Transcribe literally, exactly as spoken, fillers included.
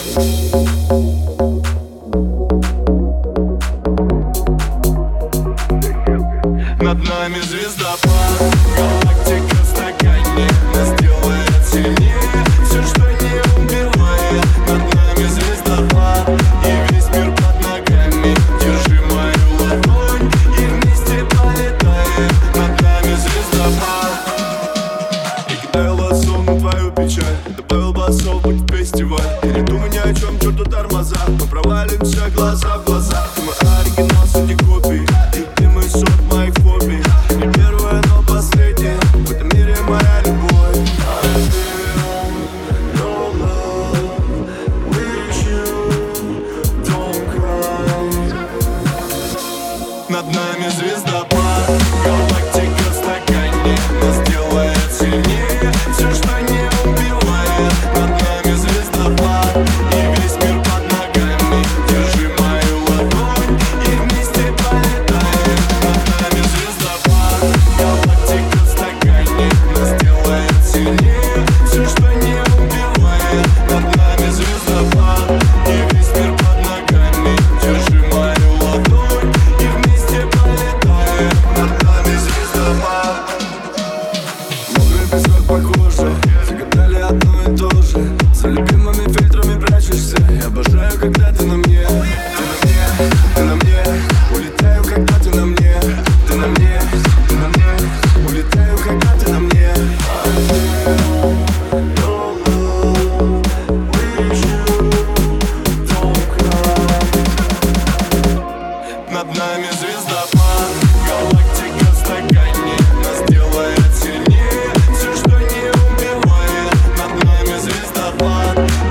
Над нами звездопад, галактика в стакане нас делает сильнее. Все, что не убивает, над нами звездопад, и весь мир под ногами. Держи мою ладонь, и вместе полетаем. Над нами звездопад. И когда я лосону твою печаль, добавил басов, будь в фестиваль. И не думай ни о чем, черту тормоза. Мы провалимся глаза в глаза. Мы оригинал среди копий, и ты мой сот моих фобий. Не первая, но последняя, в этом мире моя любовь. I feel no love with you, don't cry. Над нами звездопад, галактика в стакане нас делает сильнее. Все, что не убивает, над нами звездопад, и весь мир под ногами. Держи мою ладонь, и вместе полетаем. Над нами звездопад, галактика в стакане нас делает сильнее. Все, что не убивает, над нами звездопад, и весь мир под ногами. Держи мою ладонь, и вместе полетаем. Над нами звездопад. Мокрый песок по коже, загадали одно и то же. За любимыми фильтрами прячешься. Я обожаю, когда ты на мне. Ты на мне, ты на мне. Улетаю, когда ты на мне. Ты на мне, ты на мне. Улетаю, когда ты на мне. I feel no love with you, don't cry. Над нами звездопад, галактика в стакане нас делает сильнее. Все, что не убивает, над нами звездопад,